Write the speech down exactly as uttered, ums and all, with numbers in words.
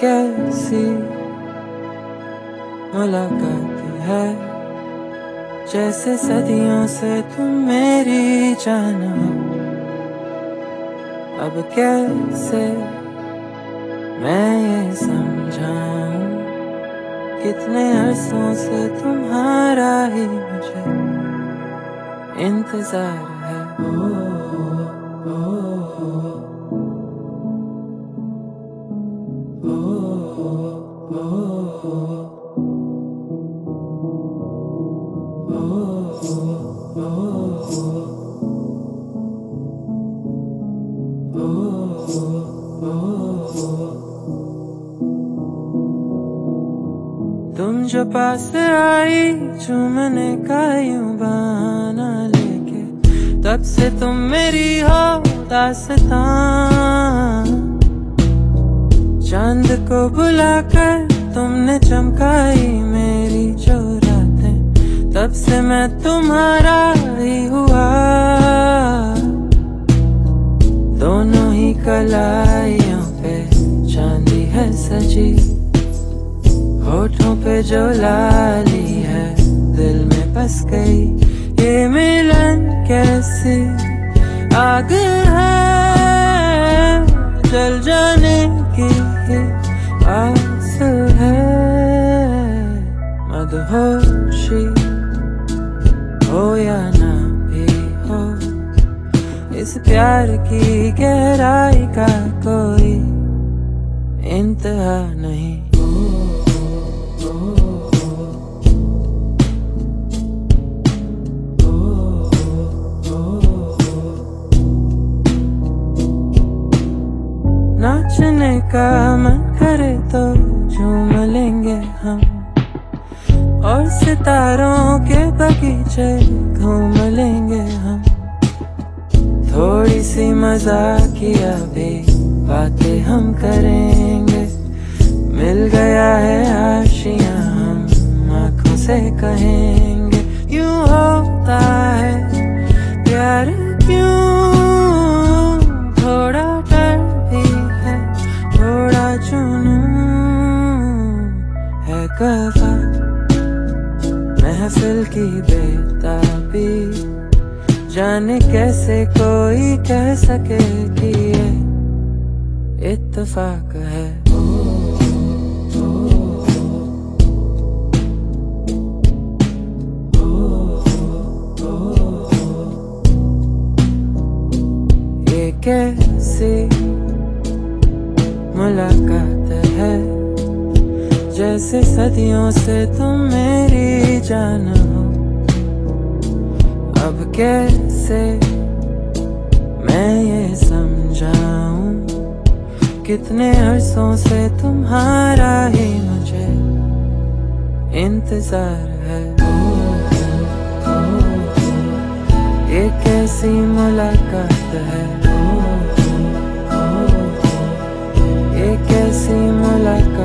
कैसी मुलाकात है, जैसे सदियों से तुम मेरी जान हो। अब कैसे मैं ये समझाऊं, कितने अरसों से तुम्हारा ही मुझे इंतजार है। ओ, ओ, ओ, तुम जो पास आई चूमने का यूं बहाना लेके, तब से तुम मेरी हो दास्तां। चांद को बुलाकर तुमने चमकाई मेरी जो रातें, तब से मैं तुम्हारा ही हुआ। दोनों ही कलाइयों पे चांदी है सजी, होठों पे जो लाली है दिल में बस गई। ये मिलन कैसी आग है, जल जाने की आस है। मदहोशी हो या ना भी हो, इस प्यार की गहराई का कोई इंतहा नहीं। नाचने का मन करे तो झूम लेंगे हम, और सितारों के बगीचे घूम लेंगे हम। थोड़ी सी मजाकिया भी बातें हम करेंगे, मिल गया है आशियां हम आँखों से कहेंगे। यूं होता है प्यार क्यों, थोड़ा डर भी है, थोड़ा जुनून है गवा। महफिल की बेताबी जाने कैसे कोई कह सके कि ये इत्तेफाक है। ये कैसी मुलाकात है, जैसे सदियों से तुम मेरी जान हो। अब कैसे मैं ये समझाऊं, कितने अरसों से तुम्हारा ही मुझे इंतजार है। ये कैसी मुलाकात है, ये कैसी मुलाकात